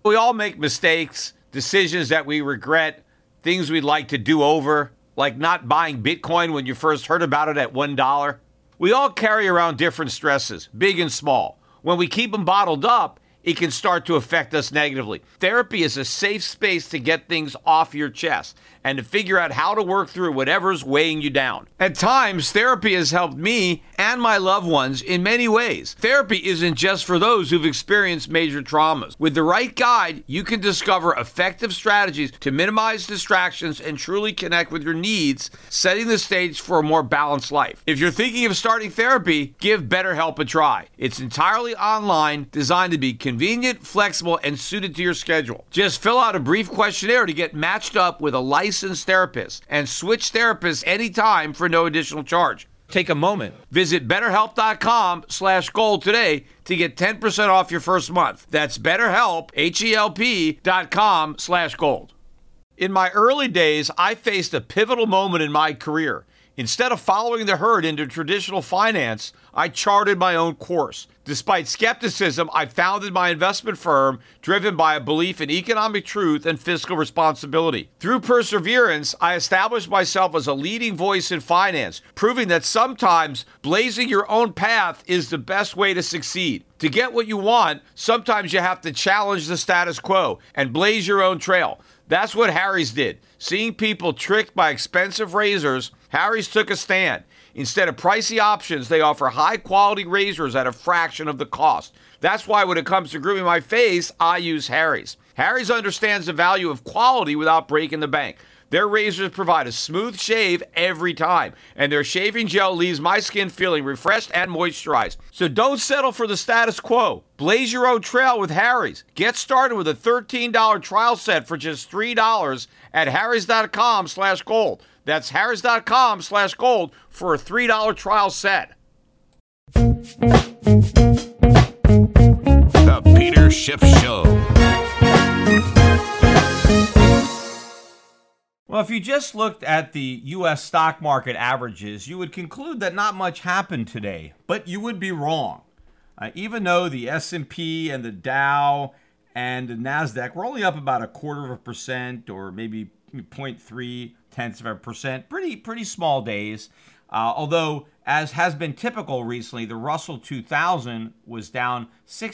We all make mistakes, decisions that we regret, things we'd like to do over, like not buying Bitcoin when you first heard about it at $1. We all carry around different stresses, big and small. When we keep them bottled up, it can start to affect us negatively. Therapy is a safe space to get things off your chest and to figure out how to work through whatever's weighing you down. At times, therapy has helped me and my loved ones in many ways. Therapy isn't just for those who've experienced major traumas. With the right guide, you can discover effective strategies to minimize distractions and truly connect with your needs, setting the stage for a more balanced life. If you're thinking of starting therapy, give BetterHelp a try. It's entirely online, designed to be convenient, flexible, and suited to your schedule. Just fill out a brief questionnaire to get matched up with a licensed therapist and switch therapists anytime for no additional charge. Take a moment. Visit BetterHelp.com/gold today to get 10% off your first month. That's BetterHelp, HELP.com/gold. In my early days, I faced a pivotal moment in my career. Instead of following the herd into traditional finance, I charted my own course. Despite skepticism, I founded my investment firm driven by a belief in economic truth and fiscal responsibility. Through perseverance, I established myself as a leading voice in finance, proving that sometimes blazing your own path is the best way to succeed. To get what you want, sometimes you have to challenge the status quo and blaze your own trail. That's what Harry's did. Seeing people tricked by expensive razors, Harry's took a stand. Instead of pricey options, they offer high-quality razors at a fraction of the cost. That's why when it comes to grooming my face, I use Harry's. Harry's understands the value of quality without breaking the bank. Their razors provide a smooth shave every time, and their shaving gel leaves my skin feeling refreshed and moisturized. So don't settle for the status quo. Blaze your own trail with Harry's. Get started with a $13 trial set for just $3 at harrys.com/gold. That's harrys.com/gold for a $3 trial set. The Peter Schiff Show. Well, if you just looked at the U.S. stock market averages, you would conclude that not much happened today, but you would be wrong. Even though the S&P and the Dow and the NASDAQ were only up about 0.25% or maybe 0.3%, pretty small days. Although, as has been typical recently, the Russell 2000 was down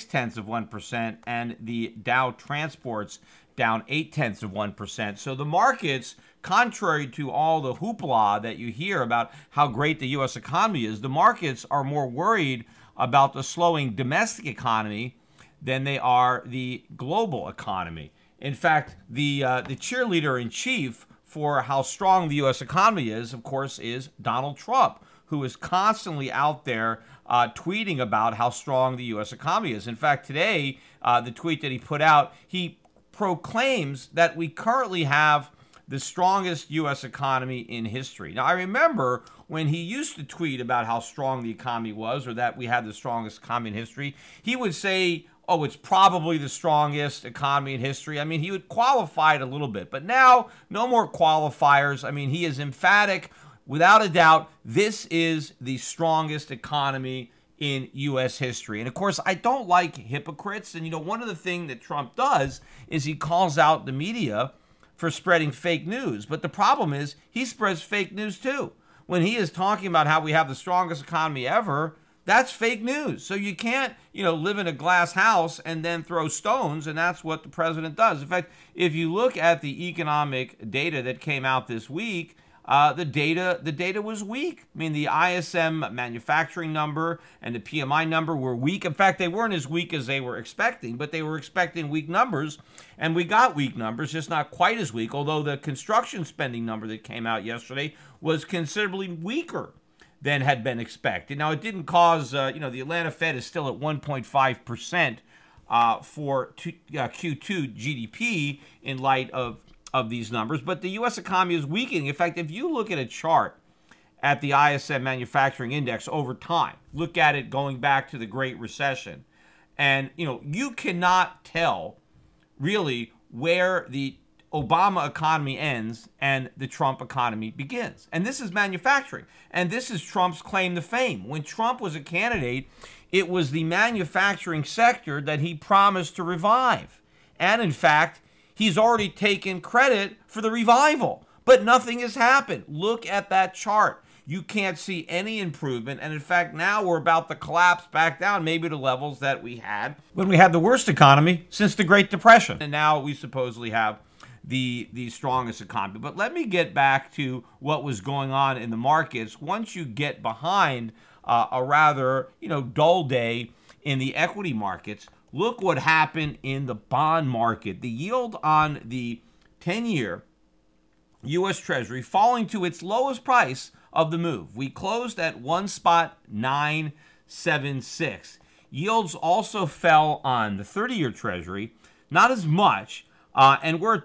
0.6%, and the Dow Transports down 0.8%. So the markets, contrary to all the hoopla that you hear about how great the U.S. economy is, the markets are more worried about the slowing domestic economy than they are the global economy. In fact, the cheerleader in chief for how strong the U.S. economy is, of course, is Donald Trump, who is constantly out there tweeting about how strong the U.S. economy is. In fact, today, the tweet that he put out, he proclaims that we currently have the strongest U.S. economy in history. Now, I remember when he used to tweet about how strong the economy was, or that we had the strongest economy in history, he would say, oh, it's probably the strongest economy in history. I mean, he would qualify it a little bit. But now, no more qualifiers. I mean, he is emphatic, without a doubt, this is the strongest economy in U.S. history. And of course, I don't like hypocrites. And, one of the things that Trump does is he calls out the media for spreading fake news. But the problem is he spreads fake news too. When he is talking about how we have the strongest economy ever, that's fake news. So you can't, live in a glass house and then throw stones, and that's what the president does. In fact, if you look at the economic data that came out this week, the data was weak. I mean, the ISM manufacturing number and the PMI number were weak. In fact, they weren't as weak as they were expecting, but they were expecting weak numbers, and we got weak numbers, just not quite as weak, although the construction spending number that came out yesterday was considerably weaker than had been expected. Now, it didn't cause, the Atlanta Fed is still at 1.5% for Q2 GDP in light of these numbers, but the U.S. economy is weakening. In fact, if you look at a chart at the ISM Manufacturing Index over time, look at it going back to the Great Recession, and you cannot tell really where the Obama economy ends and the Trump economy begins. And this is manufacturing. And this is Trump's claim to fame. When Trump was a candidate, it was the manufacturing sector that he promised to revive. And in fact, he's already taken credit for the revival. But nothing has happened. Look at that chart. You can't see any improvement. And in fact, now we're about to collapse back down, maybe to levels that we had when we had the worst economy since the Great Depression. And now we supposedly have the strongest economy. But let me get back to what was going on in the markets. Once you get behind a rather, dull day in the equity markets, look what happened in the bond market. The yield on the 10-year U.S. Treasury falling to its lowest price of the move. We closed at 1.976. Yields also fell on the 30-year Treasury, not as much, and we're at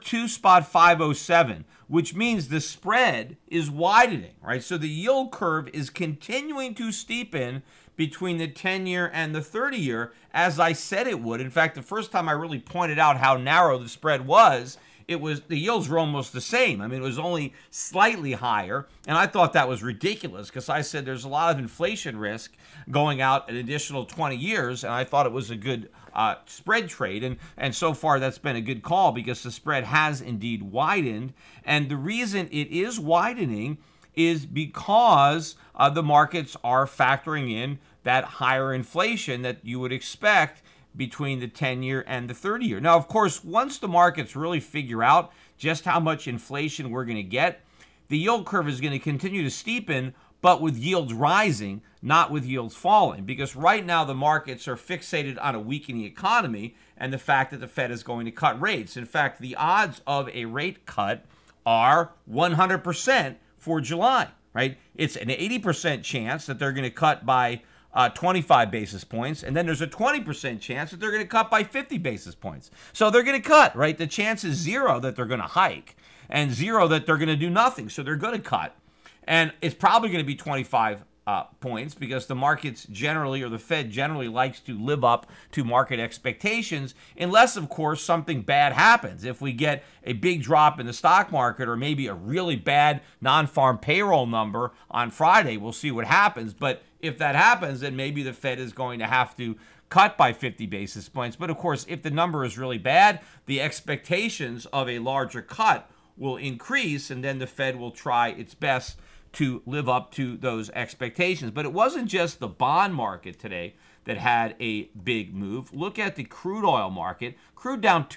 2.507, which means the spread is widening, right? So the yield curve is continuing to steepen between the 10-year and the 30-year, as I said it would. In fact, the first time I really pointed out how narrow the spread was, the yields were almost the same. I mean, it was only slightly higher, and I thought that was ridiculous because I said there's a lot of inflation risk going out an additional 20 years, and I thought it was a good spread trade, and so far that's been a good call because the spread has indeed widened, and the reason it is widening is because the markets are factoring in that higher inflation that you would expect between the 10-year and the 30-year. Now, of course, once the markets really figure out just how much inflation we're going to get, the yield curve is going to continue to steepen, but with yields rising, not with yields falling. Because right now the markets are fixated on a weakening economy and the fact that the Fed is going to cut rates. In fact, the odds of a rate cut are 100% for July, right? It's an 80% chance that they're going to cut by 25 basis points, and then there's a 20% chance that they're going to cut by 50 basis points. So they're going to cut, right? The chance is zero that they're going to hike and zero that they're going to do nothing. So they're going to cut. And it's probably going to be 25 points because the markets generally, or the Fed generally, likes to live up to market expectations unless, of course, something bad happens. If we get a big drop in the stock market or maybe a really bad non-farm payroll number on Friday, we'll see what happens. But if that happens, then maybe the Fed is going to have to cut by 50 basis points. But of course, if the number is really bad, the expectations of a larger cut will increase, and then the Fed will try its best to live up to those expectations. But it wasn't just the bond market today that had a big move. Look at the crude oil market. Crude down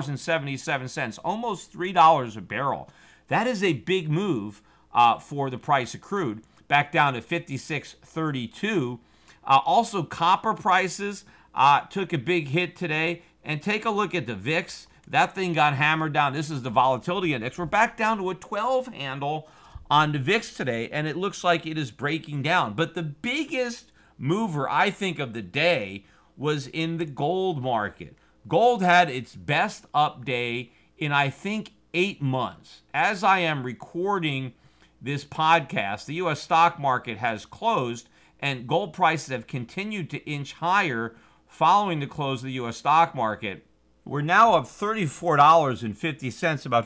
$2.77, almost $3 a barrel. That is a big move for the price of crude, back down to $56.32. Also, copper prices took a big hit today. And take a look at the VIX. That thing got hammered down. This is the volatility index. We're back down to a 12 handle on the VIX today, and it looks like it is breaking down. But the biggest mover, I think, of the day was in the gold market. Gold had its best up day in, I think, 8 months. As I am recording this podcast, the U.S. stock market has closed, and gold prices have continued to inch higher following the close of the U.S. stock market. We're now up $34.50, about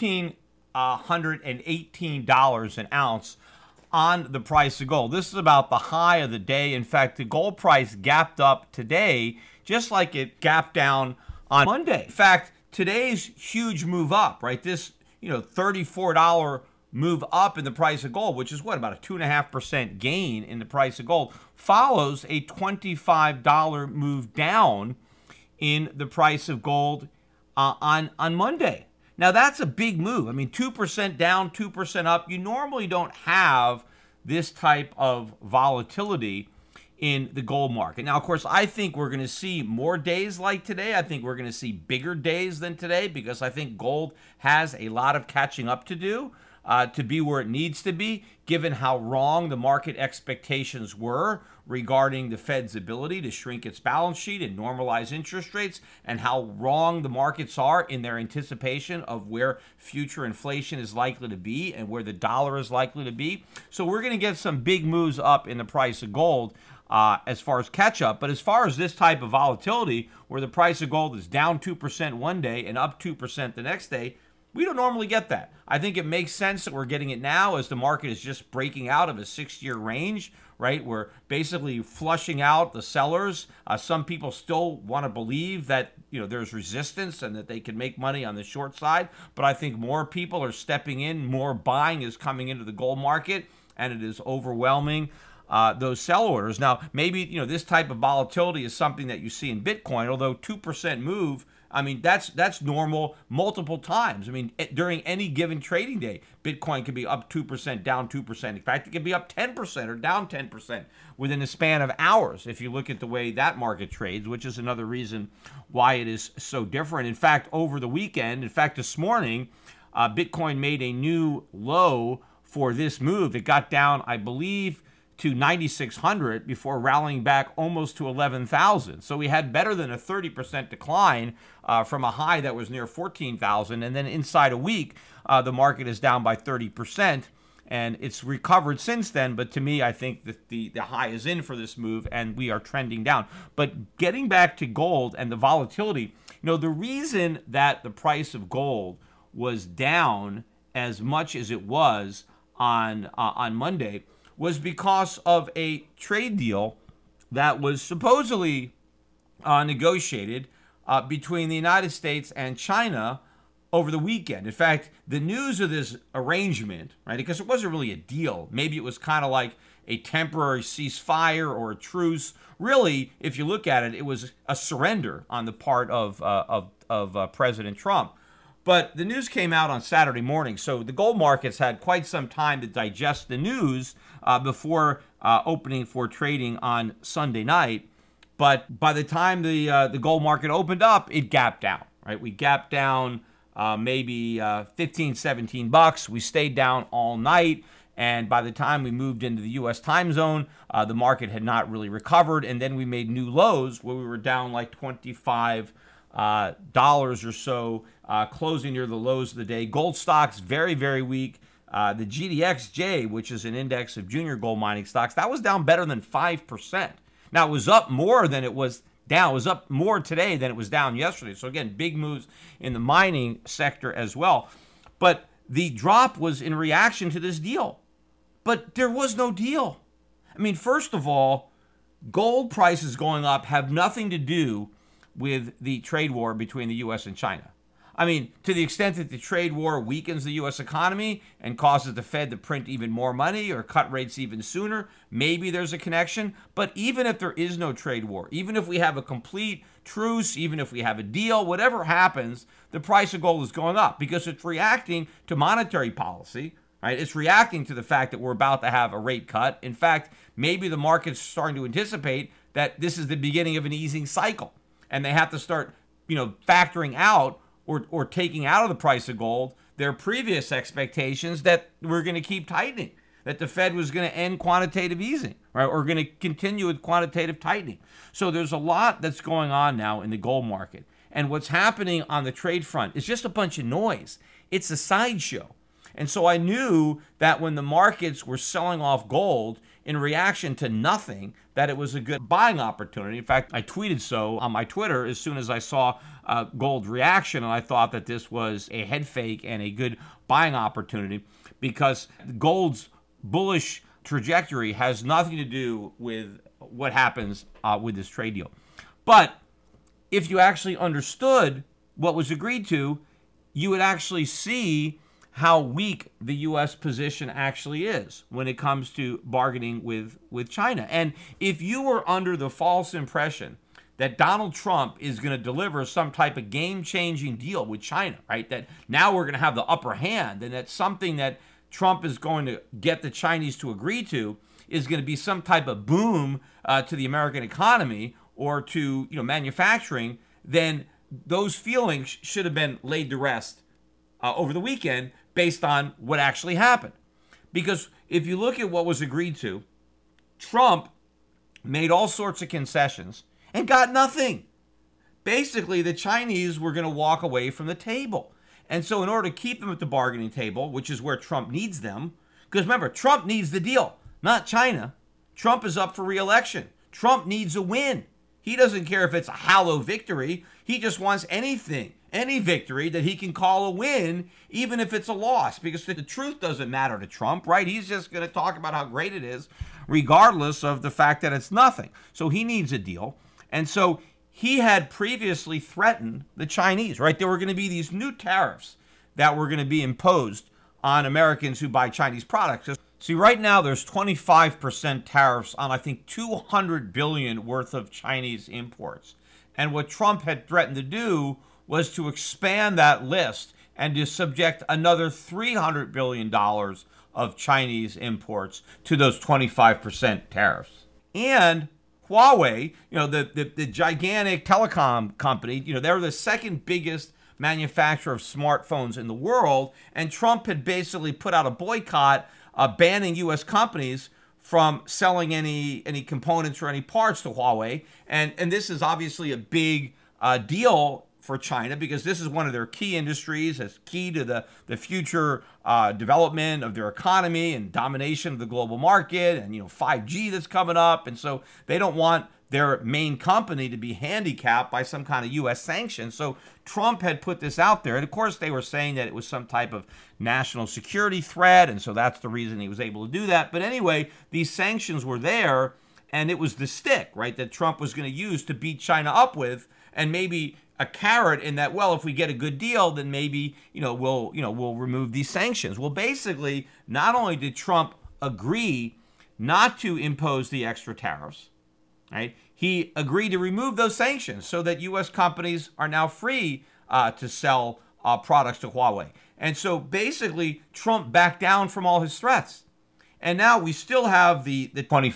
$1,418 an ounce on the price of gold. This is about the high of the day. In fact, the gold price gapped up today just like it gapped down on Monday. In fact, today's huge move up, right? This, $34 move up in the price of gold, which is about a 2.5% gain in the price of gold, follows a $25 move down in the price of gold on Monday. Now, that's a big move. I mean, 2% down, 2% up. You normally don't have this type of volatility in the gold market. Now, of course, I think we're going to see more days like today. I think we're going to see bigger days than today because I think gold has a lot of catching up to do to be where it needs to be, given how wrong the market expectations were regarding the Fed's ability to shrink its balance sheet and normalize interest rates, and how wrong the markets are in their anticipation of where future inflation is likely to be and where the dollar is likely to be. So we're going to get some big moves up in the price of gold as far as catch up. But as far as this type of volatility, where the price of gold is down 2% one day and up 2% the next day, We don't normally get that. I think it makes sense that we're getting it now as the market is just breaking out of a 6-year range, right? We're basically flushing out the sellers. Some people still want to believe that, there's resistance and that they can make money on the short side. But I think more people are stepping in. More buying is coming into the gold market, and it is overwhelming those sell orders. Now, maybe, this type of volatility is something that you see in Bitcoin, although 2% move, that's normal multiple times. During any given trading day, Bitcoin could be up 2%, down 2%. In fact, it could be up 10% or down 10% within a span of hours if you look at the way that market trades, which is another reason why it is so different. In fact, over the weekend, this morning, Bitcoin made a new low for this move. It got down, I believe, to 9,600 before rallying back almost to 11,000. So we had better than a 30% decline from a high that was near 14,000. And then inside a week, the market is down by 30%. And it's recovered since then. But to me, I think that the high is in for this move and we are trending down. But getting back to gold and the volatility, the reason that the price of gold was down as much as it was on Monday was because of a trade deal that was supposedly negotiated between the United States and China over the weekend. In fact, the news of this arrangement, right, because it wasn't really a deal. Maybe it was kind of like a temporary ceasefire or a truce. Really, if you look at it, it was a surrender on the part of President Trump. But the news came out on Saturday morning, so the gold markets had quite some time to digest the news before opening for trading on Sunday night. But by the time the gold market opened up, it gapped down, right? We gapped down maybe $15, $17. We stayed down all night. And by the time we moved into the U.S. time zone, the market had not really recovered. And then we made new lows where we were down like $25 or so, closing near the lows of the day. Gold stocks very, very weak. The GDXJ, which is an index of junior gold mining stocks, that was down better than 5%. Now, it was up more than it was down. It was up more today than it was down yesterday. So again, big moves in the mining sector as well. But the drop was in reaction to this deal. But there was no deal. First of all, gold prices going up have nothing to do with the trade war between the U.S. and China. To the extent that the trade war weakens the U.S. economy and causes the Fed to print even more money or cut rates even sooner, maybe there's a connection. But even if there is no trade war, even if we have a complete truce, even if we have a deal, whatever happens, the price of gold is going up because it's reacting to monetary policy, right? It's reacting to the fact that we're about to have a rate cut. In fact, maybe the market's starting to anticipate that this is the beginning of an easing cycle. And they have to start, factoring out or taking out of the price of gold their previous expectations that we're going to keep tightening, that the Fed was going to end quantitative easing, right, or going to continue with quantitative tightening. So there's a lot that's going on now in the gold market. And what's happening on the trade front is just a bunch of noise. It's a sideshow. And so I knew that when the markets were selling off gold in reaction to nothing, that it was a good buying opportunity. In fact, I tweeted so on my Twitter as soon as I saw gold reaction, and I thought that this was a head fake and a good buying opportunity because gold's bullish trajectory has nothing to do with what happens with this trade deal. But if you actually understood what was agreed to, you would actually see how weak the U.S. position actually is when it comes to bargaining with China. And if you were under the false impression that Donald Trump is going to deliver some type of game-changing deal with China, right, that now we're going to have the upper hand and that something that Trump is going to get the Chinese to agree to is going to be some type of boom to the American economy or to manufacturing, then those feelings should have been laid to rest over the weekend based on what actually happened. Because if you look at what was agreed to, Trump made all sorts of concessions and got nothing. Basically, the Chinese were going to walk away from the table. And so in order to keep them at the bargaining table, which is where Trump needs them, because remember, Trump needs the deal, not China. Trump is up for re-election. Trump needs a win. He doesn't care if it's a hollow victory. He just wants anything any victory that he can call a win, even if it's a loss, because the truth doesn't matter to Trump, right? He's just going to talk about how great it is, regardless of the fact that it's nothing. So he needs a deal. And so he had previously threatened the Chinese, right? There were going to be these new tariffs that were going to be imposed on Americans who buy Chinese products. See, right now there's 25% tariffs on, I think, $200 billion worth of Chinese imports. And what Trump had threatened to do was to expand that list and to subject another $300 billion of Chinese imports to those 25% tariffs. And Huawei, the gigantic telecom company, they're the second biggest manufacturer of smartphones in the world, and Trump had basically put out a boycott banning U.S. companies from selling any components or any parts to Huawei, and this is obviously a big deal for China because this is one of their key industries. It's key to the future development of their economy and domination of the global market, and 5G that's coming up, and so they don't want their main company to be handicapped by some kind of U.S. sanction. So Trump had put this out there. And of course, they were saying that it was some type of national security threat. And so that's the reason he was able to do that. But anyway, these sanctions were there. And it was the stick, right, that Trump was going to use to beat China up with. And maybe a carrot in that, well, if we get a good deal, then maybe, we'll remove these sanctions. Well, basically, not only did Trump agree not to impose the extra tariffs, right? He agreed to remove those sanctions so that U.S. companies are now free to sell products to Huawei. And so basically, Trump backed down from all his threats. And now we still have the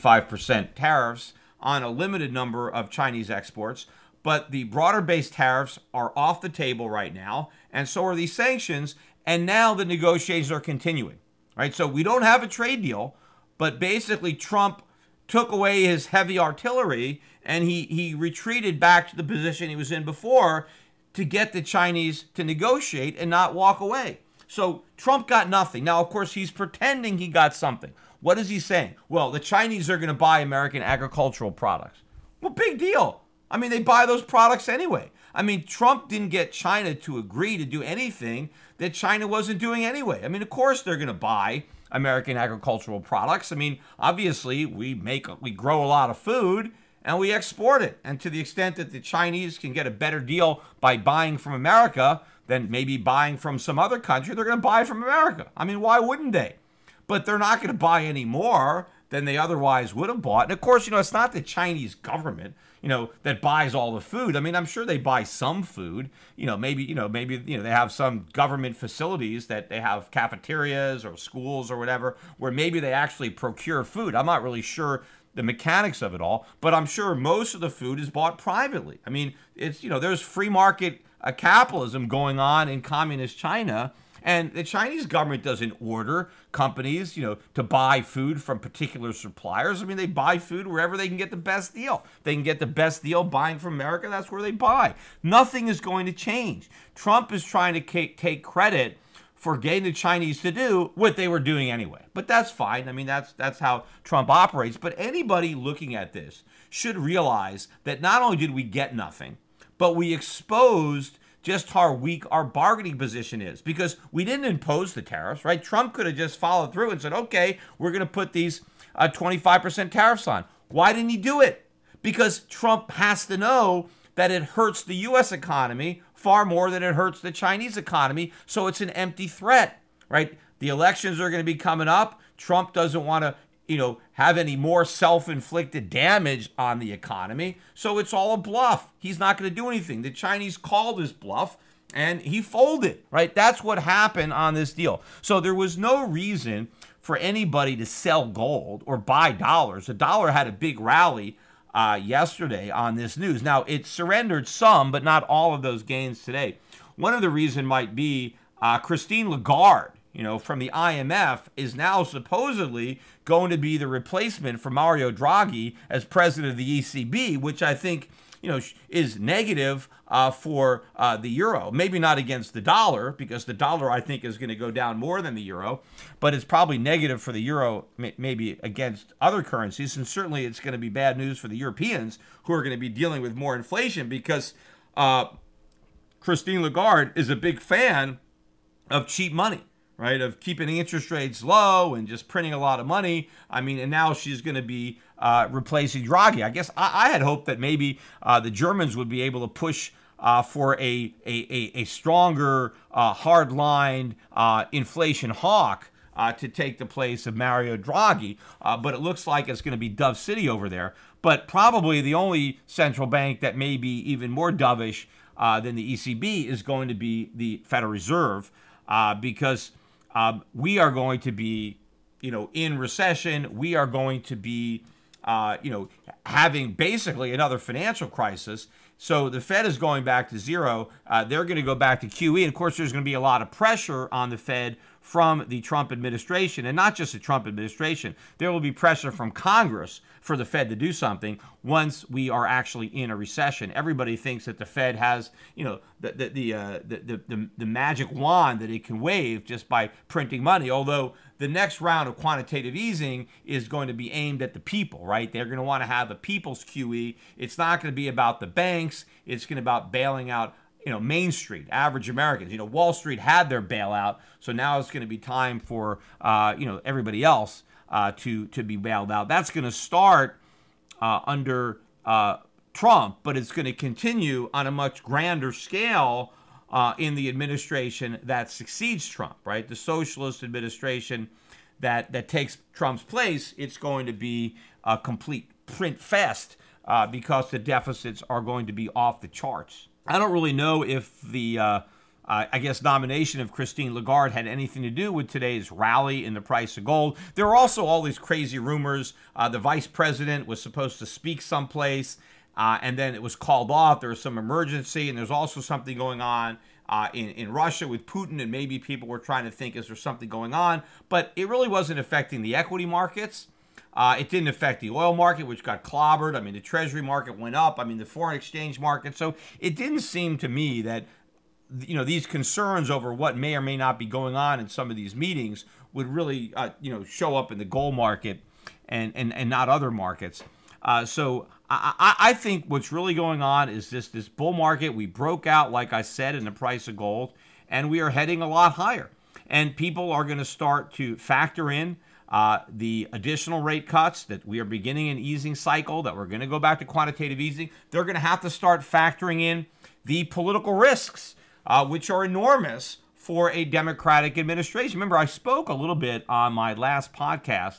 25% tariffs on a limited number of Chinese exports, but the broader-based tariffs are off the table right now, and so are these sanctions, and now the negotiations are continuing, right? So we don't have a trade deal, but basically Trump took away his heavy artillery, and he retreated back to the position he was in before to get the Chinese to negotiate and not walk away. So Trump got nothing. Now, of course, he's pretending he got something. What is he saying? Well, the Chinese are going to buy American agricultural products. Well, big deal. I mean, they buy those products anyway. I mean, Trump didn't get China to agree to do anything that China wasn't doing anyway. I mean, of course they're going to buy American agricultural products. I mean, obviously, we grow a lot of food and we export it. And to the extent that the Chinese can get a better deal by buying from America than maybe buying from some other country, they're going to buy from America. I mean, why wouldn't they? But they're not going to buy any more than they otherwise would have bought. And of course, it's not the Chinese government, that buys all the food. I mean, I'm sure they buy some food. Maybe they have some government facilities that they have cafeterias or schools or whatever, where maybe they actually procure food. I'm not really sure the mechanics of it all, but I'm sure most of the food is bought privately. I mean, it's, there's free market capitalism going on in communist China. And the Chinese government doesn't order companies, to buy food from particular suppliers. I mean, they buy food wherever they can get the best deal. They can get the best deal buying from America. That's where they buy. Nothing is going to change. Trump is trying to take credit for getting the Chinese to do what they were doing anyway. But that's fine. I mean, that's how Trump operates. But anybody looking at this should realize that not only did we get nothing, but we exposed just how weak our bargaining position is, because we didn't impose the tariffs, right? Trump could have just followed through and said, okay, we're going to put these 25% tariffs on. Why didn't he do it? Because Trump has to know that it hurts the U.S. economy far more than it hurts the Chinese economy, so it's an empty threat, right? The elections are going to be coming up. Trump doesn't want to have any more self-inflicted damage on the economy. So it's all a bluff. He's not going to do anything. The Chinese called his bluff and he folded, right? That's what happened on this deal. So there was no reason for anybody to sell gold or buy dollars. The dollar had a big rally yesterday on this news. Now, it surrendered some, but not all of those gains today. One of the reasons might be Christine Lagarde, from the IMF, is now supposedly going to be the replacement for Mario Draghi as president of the ECB, which I think, is negative for the euro. Maybe not against the dollar, because the dollar, I think, is going to go down more than the euro, but it's probably negative for the euro, maybe against other currencies, and certainly it's going to be bad news for the Europeans, who are going to be dealing with more inflation, because Christine Lagarde is a big fan of cheap money, right? Of keeping interest rates low and just printing a lot of money. I mean, and now she's going to be replacing Draghi. I guess I had hoped that maybe the Germans would be able to push for a stronger, hard-lined inflation hawk to take the place of Mario Draghi. But it looks like it's going to be Dove City over there. But probably the only central bank that may be even more dovish than the ECB is going to be the Federal Reserve, because we are going to be, in recession. We are going to be, having basically another financial crisis. So the Fed is going back to zero. They're going to go back to QE. And of course, there's going to be a lot of pressure on the Fed from the Trump administration, and not just the Trump administration. There will be pressure from Congress for the Fed to do something once we are actually in a recession. Everybody thinks that the Fed has, the magic wand that it can wave just by printing money. Although the next round of quantitative easing is going to be aimed at the people, right? They're going to want to have a people's QE. It's not going to be about the banks. It's going to be about bailing out Main Street, average Americans. Wall Street had their bailout, so now it's going to be time for everybody else to be bailed out. That's going to start under Trump, but it's going to continue on a much grander scale in the administration that succeeds Trump, right? The socialist administration that takes Trump's place. It's going to be a complete print fest because the deficits are going to be off the charts. I don't really know if the, nomination of Christine Lagarde had anything to do with today's rally in the price of gold. There were also all these crazy rumors. The vice president was supposed to speak someplace, and then it was called off. There was some emergency, and there's also something going on in Russia with Putin, and maybe people were trying to think, is there something going on? But it really wasn't affecting the equity markets. It didn't affect the oil market, which got clobbered. I mean, the treasury market went up. I mean, the foreign exchange market. So it didn't seem to me that, these concerns over what may or may not be going on in some of these meetings would really, show up in the gold market and not other markets. So I think what's really going on is this bull market. We broke out, like I said, in the price of gold, and we are heading a lot higher. And people are going to start to factor in the additional rate cuts, that we are beginning an easing cycle, that we're going to go back to quantitative easing. They're going to have to start factoring in the political risks, which are enormous for a Democratic administration. Remember, I spoke a little bit on my last podcast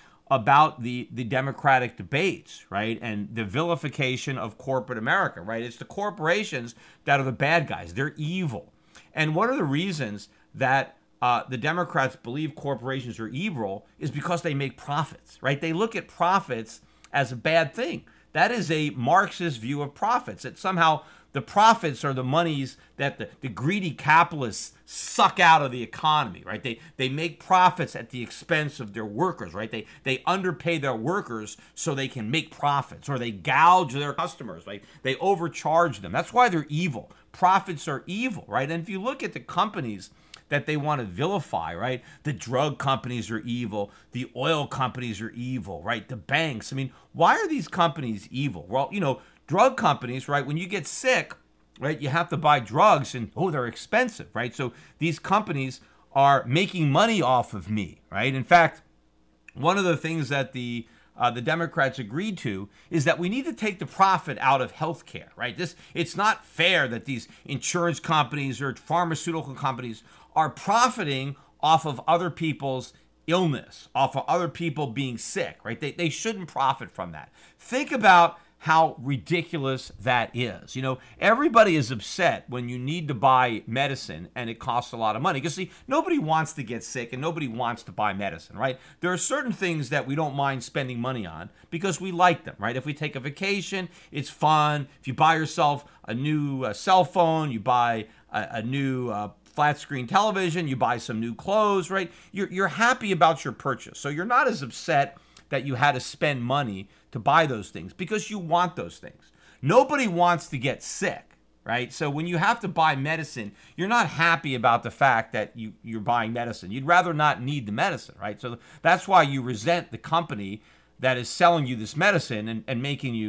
about the Democratic debates, right? And the vilification of corporate America, right? It's the corporations that are the bad guys. They're evil. And one of the reasons that the Democrats believe corporations are evil is because they make profits, right? They look at profits as a bad thing. That is a Marxist view of profits, that somehow the profits are the monies that the greedy capitalists suck out of the economy, right? They make profits at the expense of their workers, right? They underpay their workers so they can make profits, or they gouge their customers, right? They overcharge them. That's why they're evil. Profits are evil, right? And if you look at the companies that they want to vilify, right? The drug companies are evil. The oil companies are evil, right? The banks. I mean, why are these companies evil? Well, drug companies, right? When you get sick, right, you have to buy drugs, and they're expensive, right? So these companies are making money off of me, right? In fact, one of the things that the Democrats agreed to is that we need to take the profit out of healthcare, right? It's not fair that these insurance companies or pharmaceutical companies are profiting off of other people's illness, off of other people being sick, right? They shouldn't profit from that. Think about how ridiculous that is. Everybody is upset when you need to buy medicine and it costs a lot of money. Because, see, nobody wants to get sick and nobody wants to buy medicine, right? There are certain things that we don't mind spending money on because we like them, right? If we take a vacation, it's fun. If you buy yourself a new cell phone, you buy a new flat screen television, you buy some new clothes, right? You're happy about your purchase. So you're not as upset that you had to spend money to buy those things because you want those things. Nobody wants to get sick, right? So when you have to buy medicine, you're not happy about the fact that you're buying medicine. You'd rather not need the medicine, right? So that's why you resent the company that is selling you this medicine and making you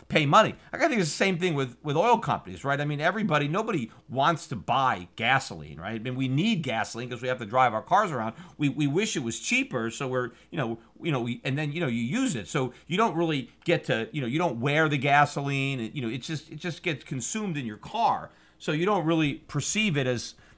pay money. I think it's the same thing with oil companies, right? I mean, nobody wants to buy gasoline, right? I mean, we need gasoline because we have to drive our cars around. We wish it was cheaper, so we're, and then, you use it. So you don't really get to, you don't wear the gasoline. It just gets consumed in your car. So you don't really perceive it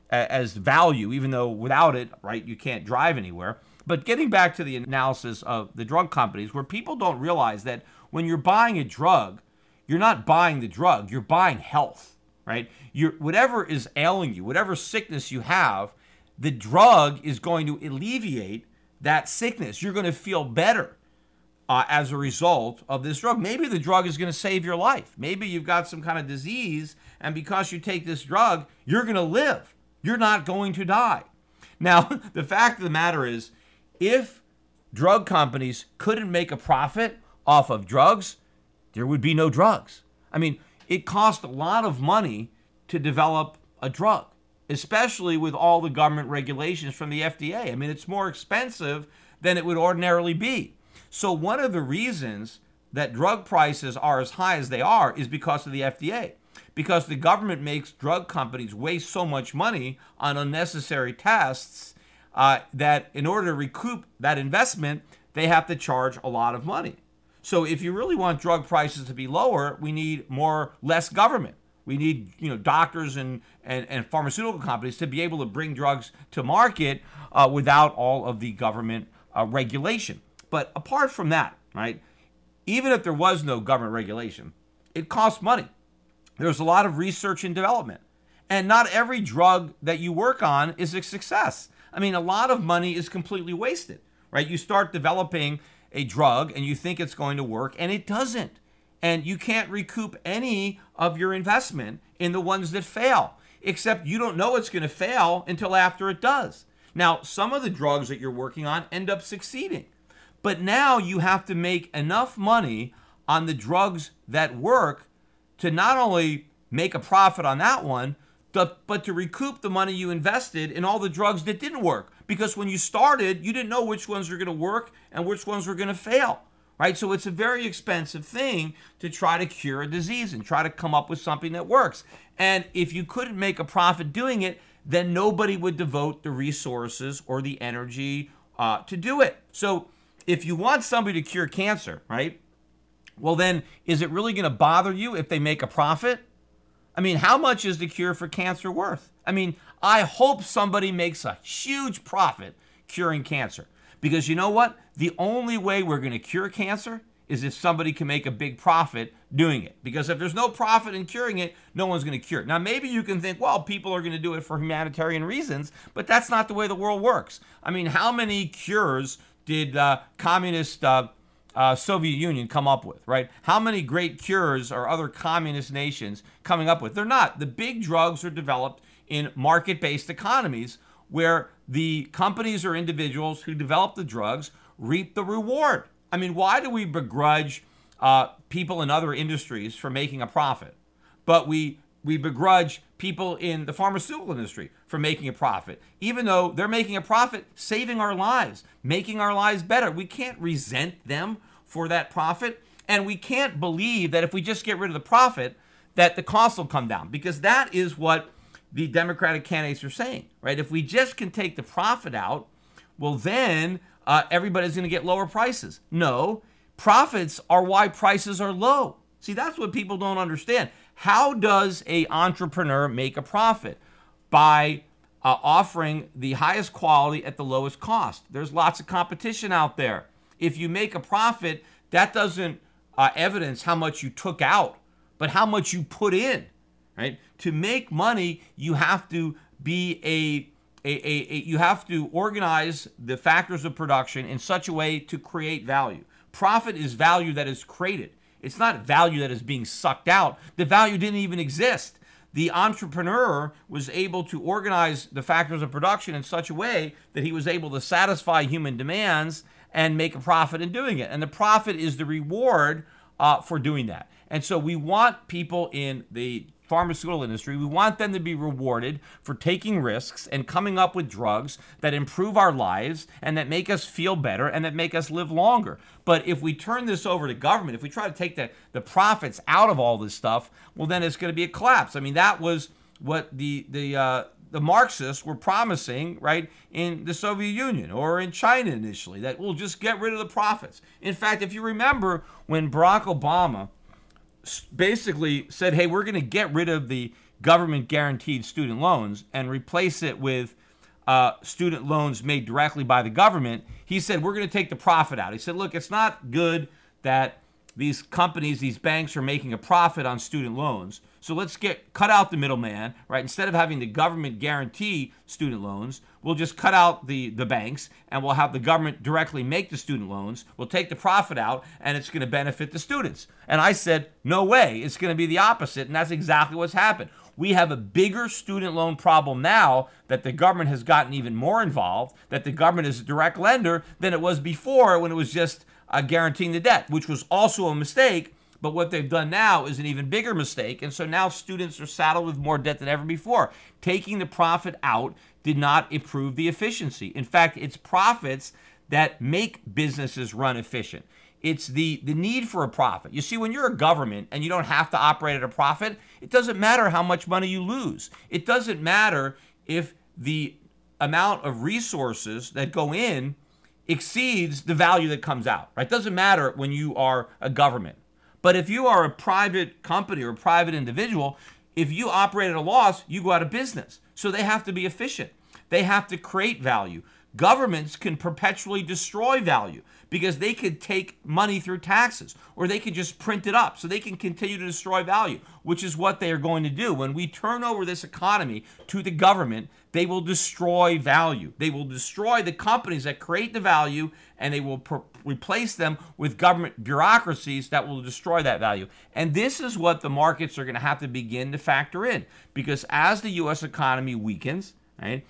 as value, even though without it, right, you can't drive anywhere. But getting back to the analysis of the drug companies, where people don't realize that when you're buying a drug, you're not buying the drug, you're buying health, right? Whatever is ailing you, whatever sickness you have, the drug is going to alleviate that sickness. You're going to feel better as a result of this drug. Maybe the drug is going to save your life. Maybe you've got some kind of disease, and because you take this drug, you're going to live. You're not going to die. Now, the fact of the matter is, if drug companies couldn't make a profit off of drugs, there would be no drugs. I mean, it costs a lot of money to develop a drug, especially with all the government regulations from the FDA. I mean, it's more expensive than it would ordinarily be. So one of the reasons that drug prices are as high as they are is because of the FDA. Because the government makes drug companies waste so much money on unnecessary tests that in order to recoup that investment, they have to charge a lot of money. So if you really want drug prices to be lower, we need less government. We need, doctors and pharmaceutical companies to be able to bring drugs to market without all of the government regulation. But apart from that, right, even if there was no government regulation, it costs money. There's a lot of research and development. And not every drug that you work on is a success. I mean, a lot of money is completely wasted, right? You start developing a drug and you think it's going to work, and it doesn't. And you can't recoup any of your investment in the ones that fail, except you don't know it's going to fail until after it does. Now, some of the drugs that you're working on end up succeeding. But now you have to make enough money on the drugs that work to not only make a profit on that one, but to recoup the money you invested in all the drugs that didn't work. Because when you started, you didn't know which ones were going to work and which ones were going to fail, right? So it's a very expensive thing to try to cure a disease and try to come up with something that works. And if you couldn't make a profit doing it, then nobody would devote the resources or the energy to do it. So if you want somebody to cure cancer, right, well then, is it really going to bother you if they make a profit? I mean, how much is the cure for cancer worth? I mean, I hope somebody makes a huge profit curing cancer. Because you know what? The only way we're going to cure cancer is if somebody can make a big profit doing it. Because if there's no profit in curing it, no one's going to cure it. Now, maybe you can think, well, people are going to do it for humanitarian reasons, but that's not the way the world works. I mean, how many cures did communist Soviet Union come up with, right? How many great cures are other communist nations coming up with? They're not. The big drugs are developed in market-based economies where the companies or individuals who develop the drugs reap the reward. I mean, why do we begrudge people in other industries for making a profit? But we begrudge people in the pharmaceutical industry for making a profit, even though they're making a profit saving our lives, making our lives better. We can't resent them for that profit, and we can't believe that if we just get rid of the profit, that the cost will come down, because that is what the Democratic candidates are saying, right? If we just can take the profit out, well, then everybody's going to get lower prices. No, profits are why prices are low. See, that's what people don't understand. How does an entrepreneur make a profit? By offering the highest quality at the lowest cost. There's lots of competition out there. If you make a profit, that doesn't evidence how much you took out, but how much you put in, right? To make money, you have to be you have to organize the factors of production in such a way to create value. Profit is value that is created. It's not value that is being sucked out. The value didn't even exist. The entrepreneur was able to organize the factors of production in such a way that he was able to satisfy human demands and make a profit in doing it. And the profit is the reward for doing that. And so we want people in the pharmaceutical industry. We want them to be rewarded for taking risks and coming up with drugs that improve our lives and that make us feel better and that make us live longer. But if we turn this over to government, if we try to take the profits out of all this stuff, well, then it's going to be a collapse. I mean, that was what the Marxists were promising, right, in the Soviet Union or in China initially, that we'll just get rid of the profits. In fact, if you remember when Barack Obama basically said, hey, we're going to get rid of the government guaranteed student loans and replace it with student loans made directly by the government, he said, we're going to take the profit out. He said, look, it's not good that these companies, these banks are making a profit on student loans. So let's cut out the middleman, right? Instead of having the government guarantee student loans, we'll just cut out the banks and we'll have the government directly make the student loans. We'll take the profit out and it's going to benefit the students. And I said, no way, it's going to be the opposite. And that's exactly what's happened. We have a bigger student loan problem now that the government has gotten even more involved, that the government is a direct lender than it was before when it was just guaranteeing the debt, which was also a mistake. But what they've done now is an even bigger mistake. And so now students are saddled with more debt than ever before. Taking the profit out did not improve the efficiency. In fact, it's profits that make businesses run efficient. It's the need for a profit. You see, when you're a government and you don't have to operate at a profit, it doesn't matter how much money you lose. It doesn't matter if the amount of resources that go in exceeds the value that comes out. Right? It doesn't matter when you are a government. But if you are a private company or a private individual, if you operate at a loss, you go out of business. So they have to be efficient. They have to create value. Governments can perpetually destroy value because they could take money through taxes or they could just print it up so they can continue to destroy value, which is what they are going to do. When we turn over this economy to the government, they will destroy value. They will destroy the companies that create the value and they will replace them with government bureaucracies that will destroy that value. And this is what the markets are going to have to begin to factor in because as the U.S. economy weakens, right,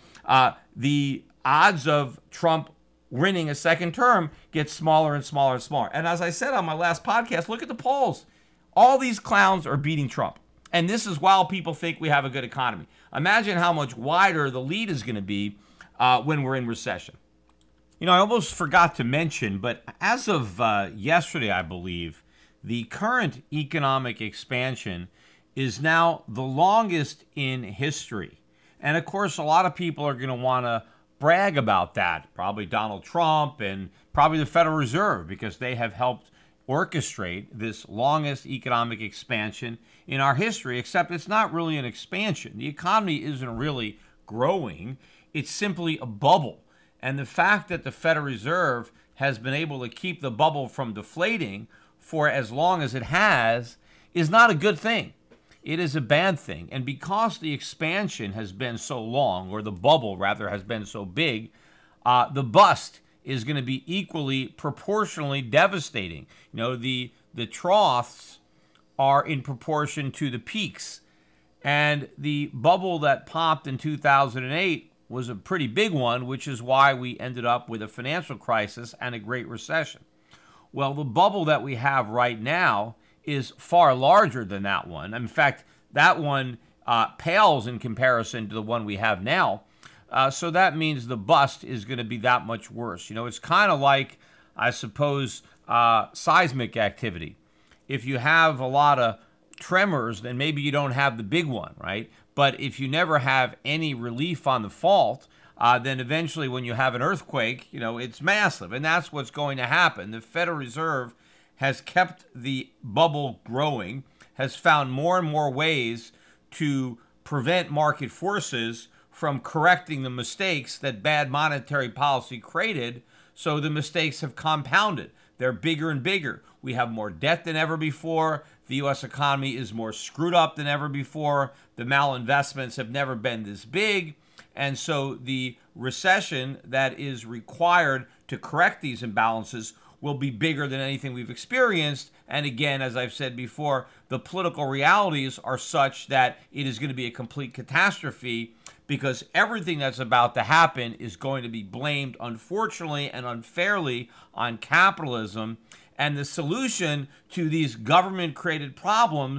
the odds of Trump winning a second term get smaller and smaller and smaller. And as I said on my last podcast, look at the polls. All these clowns are beating Trump. And this is while people think we have a good economy. Imagine how much wider the lead is going to be when we're in recession. You know, I almost forgot to mention, but as of yesterday, I believe, the current economic expansion is now the longest in history. And of course, a lot of people are going to want to brag about that. Probably Donald Trump and probably the Federal Reserve because they have helped orchestrate this longest economic expansion in our history, except it's not really an expansion. The economy isn't really growing. It's simply a bubble. And the fact that the Federal Reserve has been able to keep the bubble from deflating for as long as it has is not a good thing. It is a bad thing. And because the expansion has been so long, or the bubble rather has been so big, the bust is going to be equally proportionally devastating. You know, the troughs are in proportion to the peaks. And the bubble that popped in 2008 was a pretty big one, which is why we ended up with a financial crisis and a Great Recession. Well, the bubble that we have right now is far larger than that one. In fact, that one pales in comparison to the one we have now. So that means the bust is going to be that much worse. You know, it's kind of like, I suppose, seismic activity. If you have a lot of tremors, then maybe you don't have the big one, right? But if you never have any relief on the fault, then eventually when you have an earthquake, you know, it's massive. And that's what's going to happen. The Federal Reserve has kept the bubble growing, has found more and more ways to prevent market forces from correcting the mistakes that bad monetary policy created, so the mistakes have compounded. They're bigger and bigger. We have more debt than ever before. The U.S. economy is more screwed up than ever before. The malinvestments have never been this big. And so the recession that is required to correct these imbalances will be bigger than anything we've experienced. And again, as I've said before, the political realities are such that it is going to be a complete catastrophe because everything that's about to happen is going to be blamed, unfortunately and unfairly, on capitalism. And the solution to these government-created problems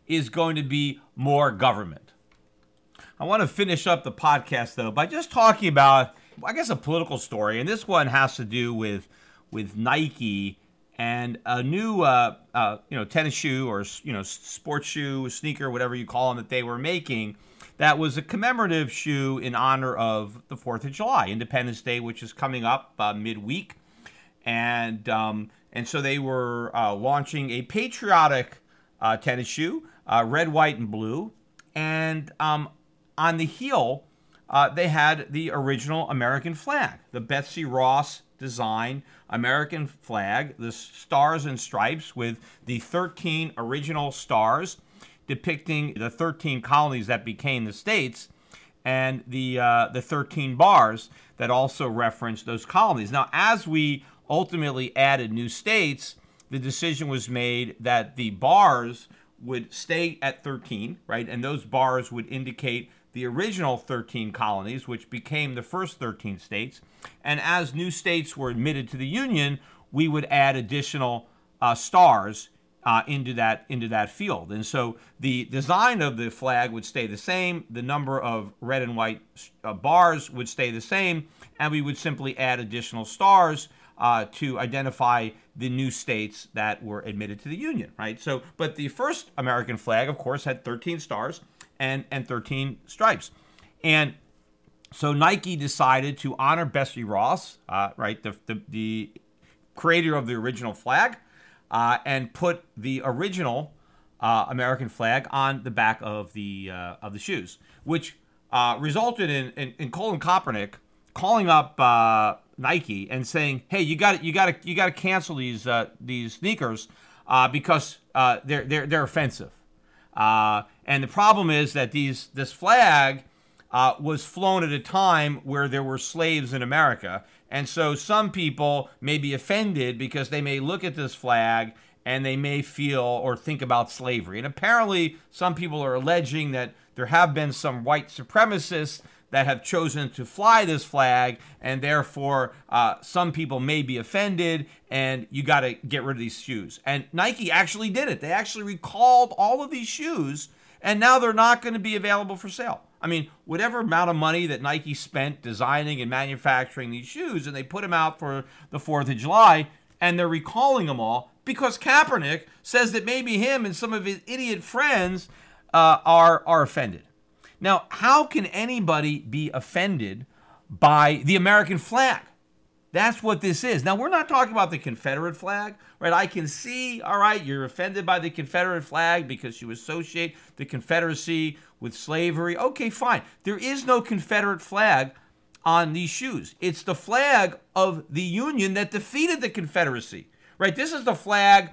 is going to be more government. I want to finish up the podcast, though, by just talking about, I guess, a political story. And this one has to do with Nike and a new tennis shoe or sports shoe, sneaker, whatever you call them, that they were making. That was a commemorative shoe in honor of the 4th of July, Independence Day, which is coming up midweek. And so they were launching a patriotic tennis shoe, red, white, and blue. And on the heel, they had the original American flag, the Betsy Ross design American flag, the stars and stripes with the 13 original stars depicting the 13 colonies that became the states, and the 13 bars that also reference those colonies. Now, as we ultimately added new states, the decision was made that the bars would stay at 13, right? And those bars would indicate the original 13 colonies, which became the first 13 states. And as new states were admitted to the Union, we would add additional stars into that field. And so the design of the flag would stay the same, the number of red and white bars would stay the same, and we would simply add additional stars to identify the new states that were admitted to the Union, right? So, but the first American flag, of course, had 13 stars and 13 stripes. And so Nike decided to honor Betsy Ross, right, the creator of the original flag, and put the original American flag on the back of the shoes, which resulted in Colin Kaepernick calling up Nike and saying, "Hey, you got to cancel these sneakers because they're offensive." And the problem is that this flag was flown at a time where there were slaves in America. And so some people may be offended because they may look at this flag and they may feel or think about slavery. And apparently some people are alleging that there have been some white supremacists that have chosen to fly this flag, and therefore some people may be offended, and you got to get rid of these shoes. And Nike actually did it. They actually recalled all of these shoes, and now they're not going to be available for sale. I mean, whatever amount of money that Nike spent designing and manufacturing these shoes, and they put them out for the 4th of July, and they're recalling them all because Kaepernick says that maybe him and some of his idiot friends are offended. Now, how can anybody be offended by the American flag? That's what this is. Now, we're not talking about the Confederate flag, right? I can see, all right, you're offended by the Confederate flag because you associate the Confederacy with slavery. Okay, fine. There is no Confederate flag on these shoes. It's the flag of the Union that defeated the Confederacy, right? This is the flag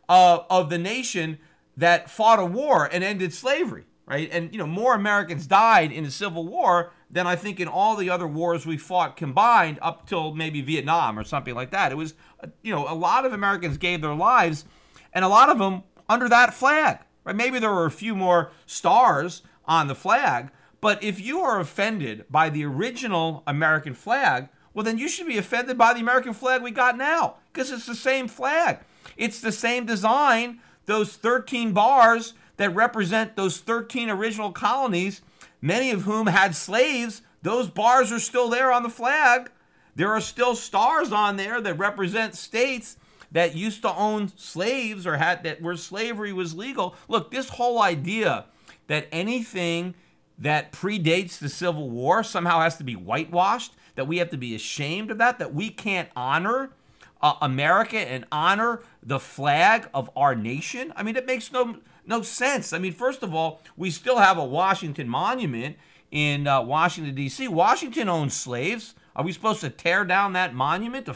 of the nation that fought a war and ended slavery, right? And, more Americans died in the Civil War than I think in all the other wars we fought combined up till maybe Vietnam or something like that. It was, a lot of Americans gave their lives, and a lot of them under that flag, right? Maybe there were a few more stars on the flag, but if you are offended by the original American flag, well, then you should be offended by the American flag we got now, because it's the same flag. It's the same design, those 13 bars that represent those 13 original colonies, many of whom had slaves. Those bars are still there on the flag. There are still stars on there that represent states that used to own slaves or had that where slavery was legal. Look, this whole idea that anything that predates the Civil War somehow has to be whitewashed, that we have to be ashamed of that we can't honor America and honor the flag of our nation. I mean, it makes no sense. I mean, first of all, we still have a Washington Monument in Washington, D.C. Washington owned slaves. Are we supposed to tear down that monument, the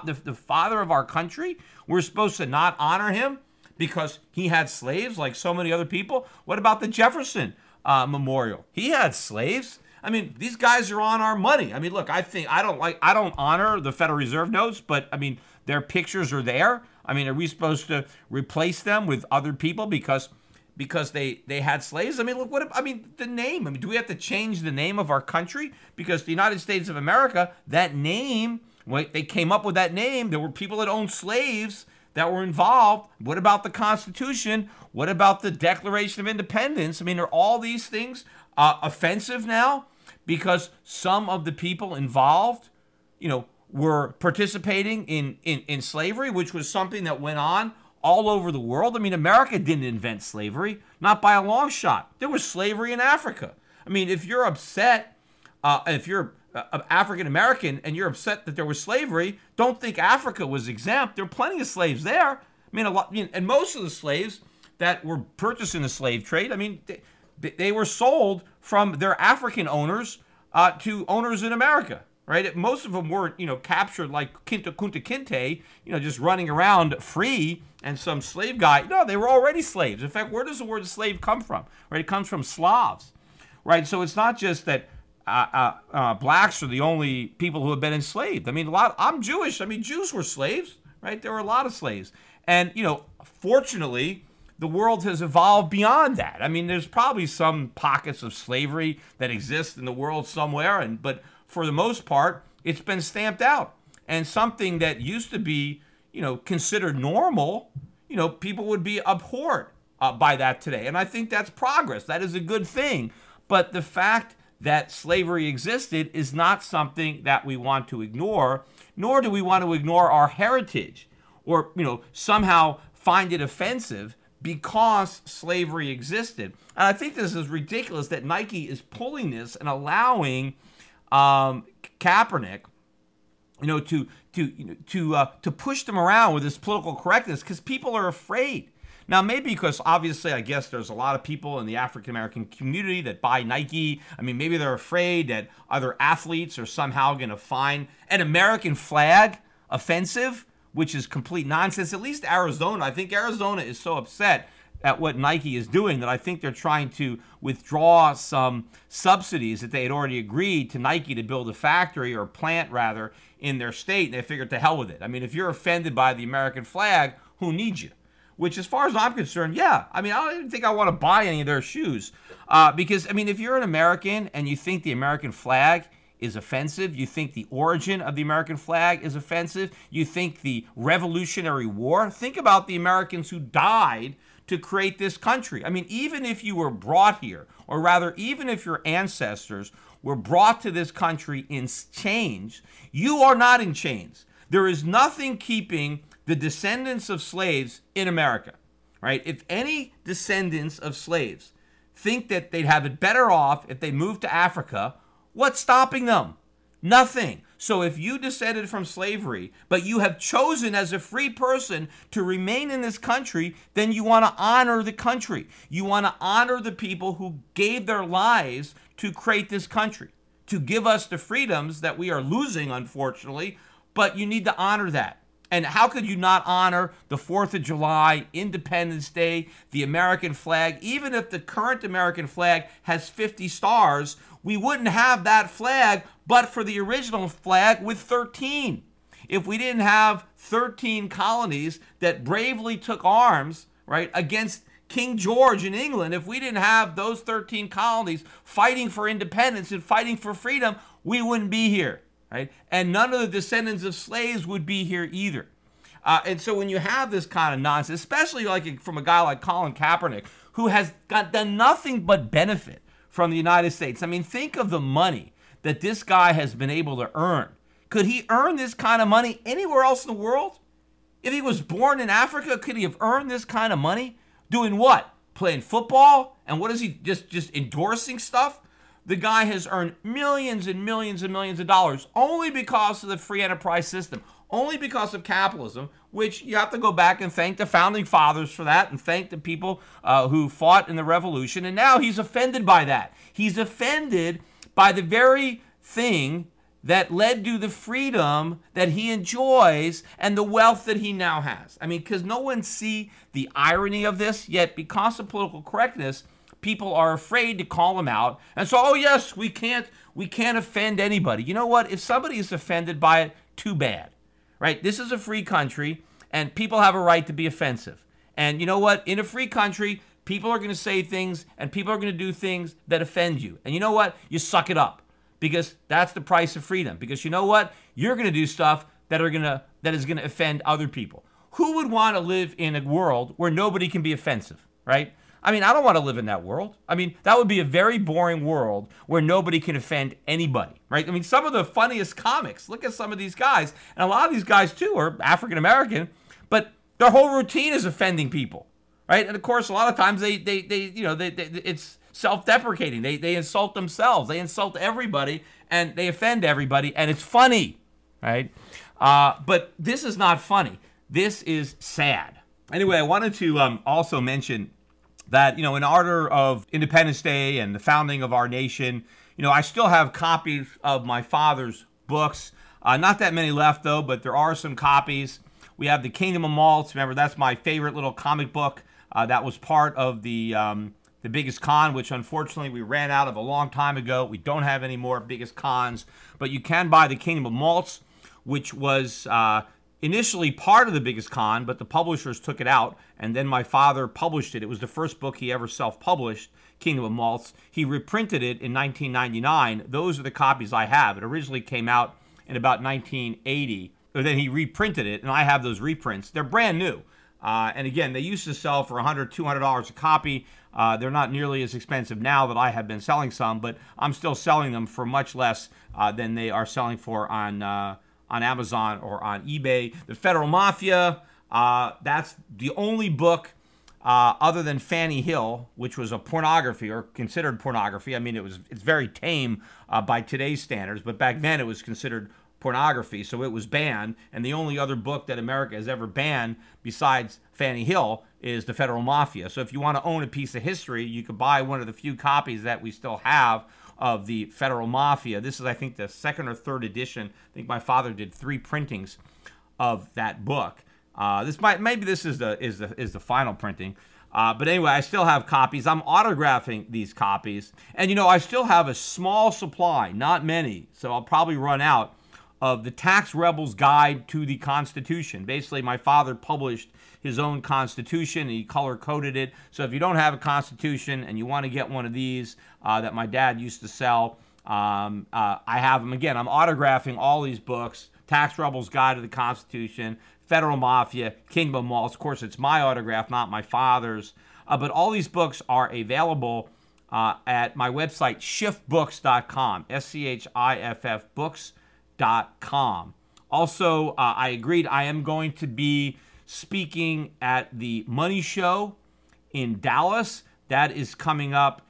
father of our country? We're supposed to not honor him because he had slaves like so many other people? What about the Jefferson Memorial? He had slaves. I mean, these guys are on our money. I mean, look, I don't honor the Federal Reserve notes, but I mean, their pictures are there. I mean, are we supposed to replace them with other people because they had slaves? I mean, look, the name. I mean, do we have to change the name of our country? Because the United States of America, that name, when they came up with that name, there were people that owned slaves that were involved. What about the Constitution? What about the Declaration of Independence? I mean, are all these things offensive now because some of the people involved, were participating in slavery, which was something that went on all over the world? I mean, America didn't invent slavery, not by a long shot. There was slavery in Africa. I mean, if you're upset, if you're African American and you're upset that there was slavery, don't think Africa was exempt. There are plenty of slaves there. I mean, and most of the slaves that were purchased in the slave trade, I mean, they were sold from their African owners to owners in America, right? Most of them weren't, captured like Kunta Kinte, just running around free and some slave guy. No, they were already slaves. In fact, where does the word slave come from? Right? It comes from Slavs, right? So it's not just that blacks are the only people who have been enslaved. I mean, I'm Jewish. I mean, Jews were slaves, right? There were a lot of slaves. And, fortunately, the world has evolved beyond that. I mean, there's probably some pockets of slavery that exist in the world somewhere, but for the most part, it's been stamped out. And something that used to be, considered normal, people would be abhorred by that today. And I think that's progress. That is a good thing. But the fact that slavery existed is not something that we want to ignore, nor do we want to ignore our heritage or, somehow find it offensive because slavery existed. And I think this is ridiculous that Nike is pulling this and allowing Kaepernick, to push them around with this political correctness because people are afraid. Now, maybe because obviously, I guess there's a lot of people in the African-American community that buy Nike. I mean, maybe they're afraid that other athletes are somehow going to find an American flag offensive, which is complete nonsense. At least Arizona. I think Arizona is so upset at what Nike is doing that I think they're trying to withdraw some subsidies that they had already agreed to Nike to build a factory or plant, rather, in their state. And they figured to hell with it. I mean, if you're offended by the American flag, who needs you? Which, as far as I'm concerned, yeah. I mean, I don't even think I want to buy any of their shoes. Because, I mean, if you're an American and you think the American flag is offensive, you think the origin of the American flag is offensive, you think the Revolutionary War, think about the Americans who died to create this country. I mean, even if you were brought here, or rather, even if your ancestors were brought to this country in chains, you are not in chains. There is nothing keeping the descendants of slaves in America, right? If any descendants of slaves think that they'd have it better off if they moved to Africa, what's stopping them? Nothing. So if you descended from slavery, but you have chosen as a free person to remain in this country, then you want to honor the country. You want to honor the people who gave their lives to create this country, to give us the freedoms that we are losing, unfortunately, but you need to honor that. And how could you not honor the 4th of July, Independence Day, the American flag? Even if the current American flag has 50 stars, we wouldn't have that flag but for the original flag with 13. If we didn't have 13 colonies that bravely took arms, right, against King George in England, if we didn't have those 13 colonies fighting for independence and fighting for freedom, we wouldn't be here. Right? And none of the descendants of slaves would be here either. And so when you have this kind of nonsense, especially like from a guy like Colin Kaepernick, who has done nothing but benefit from the United States. I mean, think of the money that this guy has been able to earn. Could he earn this kind of money anywhere else in the world? If he was born in Africa, could he have earned this kind of money? Doing what? Playing football? And what is he, just endorsing stuff? The guy has earned millions and millions and millions of dollars only because of the free enterprise system, only because of capitalism, which you have to go back and thank the founding fathers for that and thank the people who fought in the revolution. And now he's offended by that. He's offended by the very thing that led to the freedom that he enjoys and the wealth that he now has. I mean, because no one see the irony of this, yet because of political correctness, people are afraid to call him out. And so, oh yes, we can't offend anybody. You know what? If somebody is offended by it, too bad, right? This is a free country, and people have a right to be offensive. And you know what? In a free country, people are going to say things, and people are going to do things that offend you. And you know what? You suck it up, because that's the price of freedom. Because you know what? You're going to do stuff that is going to offend other people. who would want to live in a world where nobody can be offensive, right? I mean, I don't want to live in that world. I mean, that would be a very boring world where nobody can offend anybody, right? I mean, some of the funniest comics, look at some of these guys, and a lot of these guys, too, are African-American, but their whole routine is offending people, right? And, of course, a lot of times it's self-deprecating. They insult themselves. They insult everybody, and they offend everybody, and it's funny, right? But this is not funny. This is sad. Anyway, I wanted to also mention that, in honor of Independence Day and the founding of our nation, I still have copies of my father's books. Not that many left, though, but there are some copies. We have The Kingdom of Maltz. Remember, that's my favorite little comic book. That was part of the Biggest Con, which unfortunately we ran out of a long time ago. We don't have any more Biggest Cons, but you can buy The Kingdom of Maltz, which was initially part of the Biggest Con, but the publishers took it out, and then my father published it. It was the first book he ever self-published, Kingdom of Maltz. He reprinted it in 1999. Those are the copies I have. It originally came out in about 1980, but then he reprinted it, and I have those reprints. They're brand new. And again, they used to sell for $100, $200 a copy. They're not nearly as expensive now that I have been selling some, but I'm still selling them for much less than they are selling for on Amazon or on eBay. The Federal Mafia, that's the only book other than Fanny Hill, which was a pornography or considered pornography. I mean, it's very tame by today's standards, but back then it was considered pornography, so it was banned. And the only other book that America has ever banned besides Fanny Hill is The Federal Mafia. So if you want to own a piece of history, you could buy one of the few copies that we still have of the Federal Mafia. This is, I think, the second or third edition. I think my father did 3 printings of that book. Maybe this is the final printing. But anyway, I still have copies. I'm autographing these copies. And, I still have a small supply, not many, so I'll probably run out, of the Tax Rebel's Guide to the Constitution. Basically, my father published his own Constitution, and he color-coded it. So if you don't have a Constitution and you want to get one of these that my dad used to sell, I have them. Again, I'm autographing all these books: Tax Rebel's Guide to the Constitution, Federal Mafia, Kingdom of Maltz. Of course, it's my autograph, not my father's. But all these books are available at my website, schiff.books.com, SCHIFF books.com. Also, I agreed I am going to be speaking at the Money Show in Dallas. That is coming up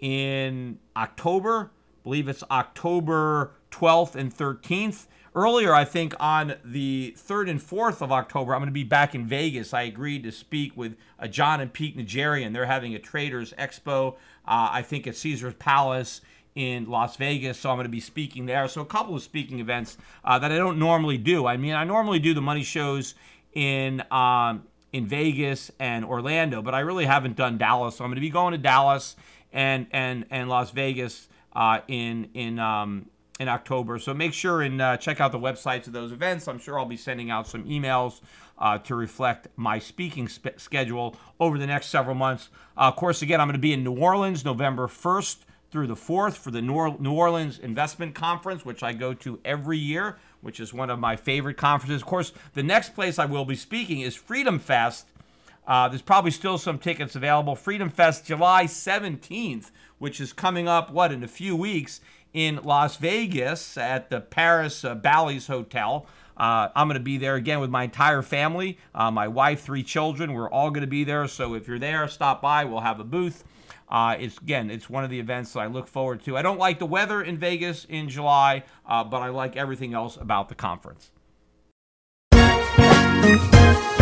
in October. I believe it's October 12th and 13th. Earlier, I think on the 3rd and 4th of October, I'm going to be back in Vegas. I agreed to speak with John and Pete Najarian. They're having a Traders Expo, I think at Caesar's Palace in Las Vegas, so I'm going to be speaking there. So a couple of speaking events that I don't normally do. I mean, I normally do the money shows in Vegas and Orlando, but I really haven't done Dallas. So I'm going to be going to Dallas and Las Vegas in October. So make sure and check out the websites of those events. I'm sure I'll be sending out some emails to reflect my speaking schedule over the next several months. Of course, again, I'm going to be in New Orleans November 1st through the 4th for the New Orleans Investment Conference, which I go to every year, which is one of my favorite conferences. Of course, the next place I will be speaking is Freedom Fest. There's probably still some tickets available. Freedom Fest, July 17th, which is coming up, in a few weeks in Las Vegas at the Paris Bally's Hotel. I'm going to be there again with my entire family, my wife, 3 children. We're all going to be there. So if you're there, stop by. We'll have a booth. It's one of the events that I look forward to. I don't like the weather in Vegas in July, but I like everything else about the conference.